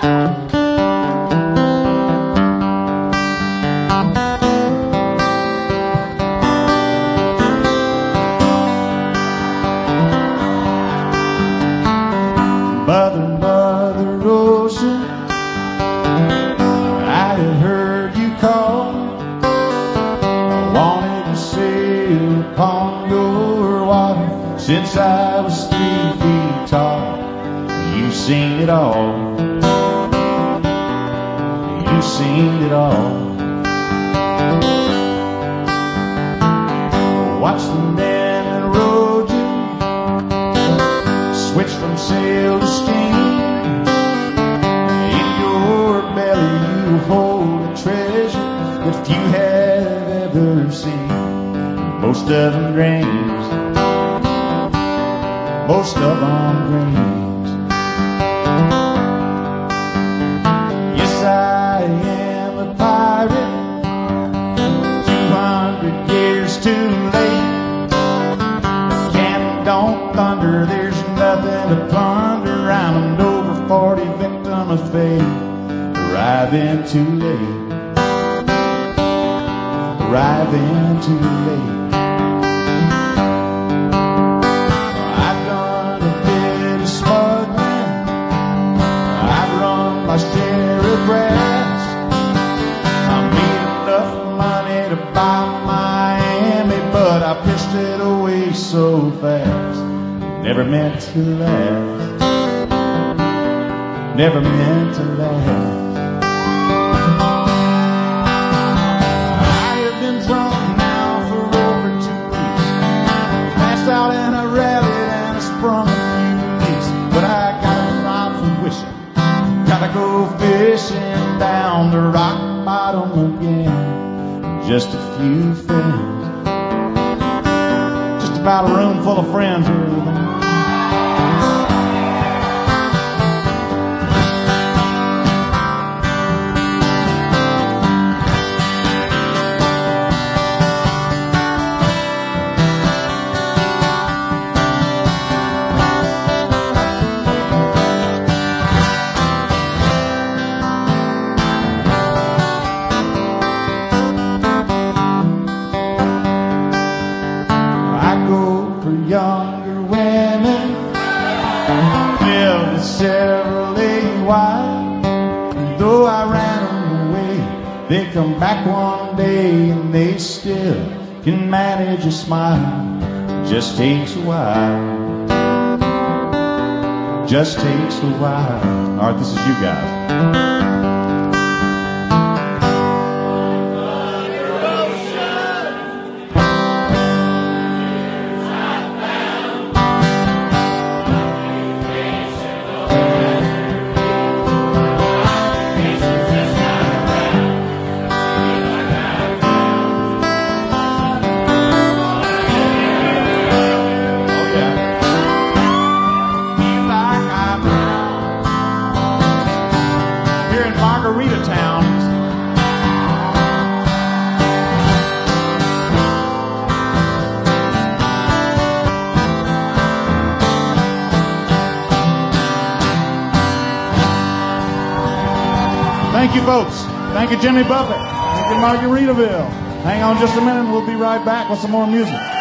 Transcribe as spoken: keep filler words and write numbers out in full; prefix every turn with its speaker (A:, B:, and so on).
A: Mother, Mother Ocean, I had heard you call. I wanted to sail upon your water since I was three feet tall. You've seen it all. You've seen it all. Watch the men that rode you switch from sail to steam. In your belly you hold a treasure that few have ever seen. Most of them dreams, most of them dreams. Yes, I am a pirate, two hundred years too late. Cannon don't thunder, there's nothing to plunder. I'm an over forty victim of fate, arriving too late, arriving too late. I've done a bit of smuggling, I've run my share of grass. I made enough money to buy Miami, but I pissed it away so fast. Never meant to last, never meant to last. I have been drunk now for over two weeks, passed out and I rallied and I sprung a few leaks. But I got a rod for wishing, gotta go fishing down the rock bottom again. Just a few friends, just about a room full of friends or everything. Younger women live severally wide. And though I ran them away, they come back one day and they still can manage a smile. Just takes a while, just takes a while. All right, this is you guys. Margarita Town. Thank you, folks. Thank you, Jimmy Buffett. Thank you, Margaritaville. Hang on just a minute, we'll be right back with some more music.